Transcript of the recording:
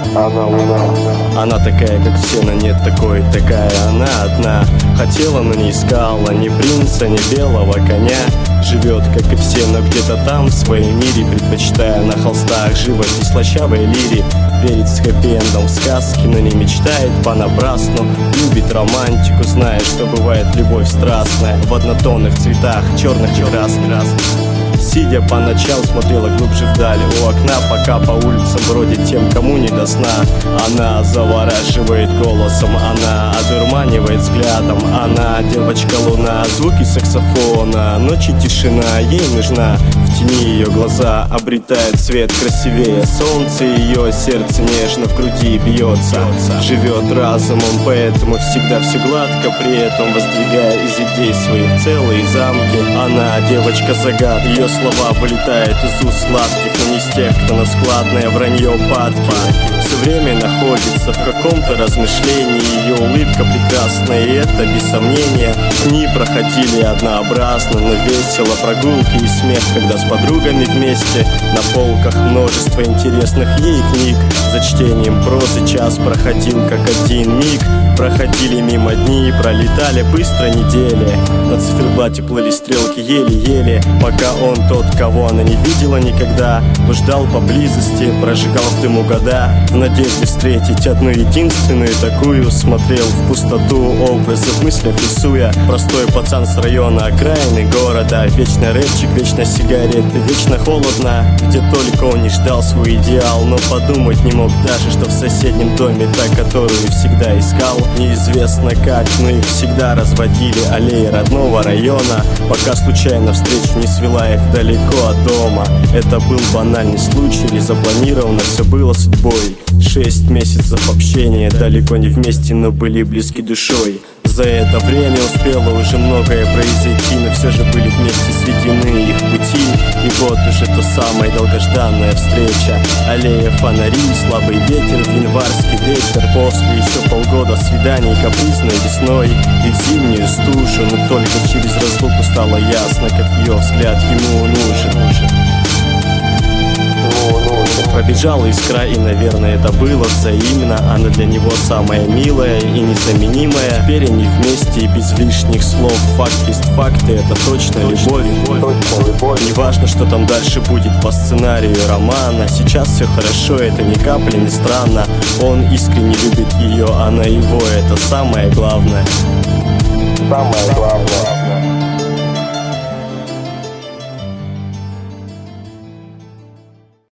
Она такая, как все, но нет такой. Такая она одна. Хотела, но не искала ни принца, ни белого коня. Живет, как и все, но где-то там, в своем мире, предпочитая на холстах живопись слащавой лири. Верит с хэппи-эндом в сказки, но не мечтает понапрасну. Любит романтику, зная, что бывает любовь страстная в однотонных цветах, черных и красных. Сидя по ночам, смотрела глубже вдаль у окна, пока по улицам бродит тем, кому не до сна. Она завораживает голосом, она одурманивает взглядом. Она девочка-луна, звуки саксофона, ночи тишина ей нужна. В тени ее глаза обретает цвет красивее солнца. Ее сердце нежно в груди бьется. Живет разумом, поэтому всегда все гладко, при этом воздвигая из идей своих целые замки. Она девочка-загад, ее слова вылетают из уст сладких, но не из тех, кто на складное вранье падки. Все время находится в каком-то размышлении. Ее улыбка прекрасна, и это без сомнения. Дни проходили однообразно, но весело. Прогулки и смех, когда с подругами вместе. На полках множество интересных ей книг. За чтением прозы час проходил как один миг. Проходили мимо дни, пролетали быстро недели. На циферблате плыли стрелки еле-еле, пока он, тот, кого она не видела никогда, блуждал поблизости, прожигал в дыму года, в надежде встретить одну единственную такую. Смотрел в пустоту, образы в мыслях рисуя. Простой пацан с района окраины города. Вечно рэпчик, вечно сигареты, вечно холодно. Где только он не ждал свой идеал, но подумать не мог даже, что в соседнем доме та, которую всегда искал. Неизвестно как, но их всегда разводили аллеи родного района, пока случайно встреча не свела их далеко от дома. Это был банальный случай или запланировано все было судьбой. 6 месяцев общения, далеко не вместе, но были близки душой. За это время успело уже многое произойти, но все же были вместе сведены их пути. И вот уже та самая долгожданная встреча. Аллея фонарей, слабый ветер, январский вечер. После еще полгода свиданий капризной весной и в зимнюю стужу. Но только через разлуку стало ясно, как ее взгляд ему нужен. Пробежала искра, и, наверное, это было взаимно. Она для него самая милая и незаменимая. Теперь они вместе и без лишних слов. Факт есть факт, и это точно любовь. Не важно, что там дальше будет по сценарию романа. Сейчас все хорошо, это ни капли не странно. Он искренне любит ее, она его, это самое главное. Самое главное.